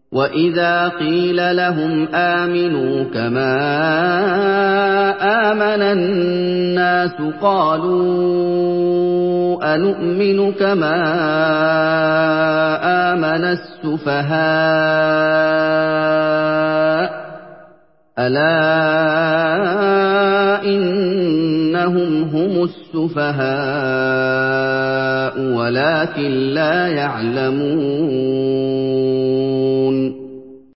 وَإِذَا قِيلَ لَهُمْ آمِنُوا كَمَا آمَنَ النَّاسُ قَالُوا أَنُؤْمِنُ كَمَا آمَنَ السُّفَهَاءُ ۗ أَلَا إِنَّهُمْ هُمُ السُّفَهَاءُ وَلَٰكِن لَّا يَعْلَمُونَ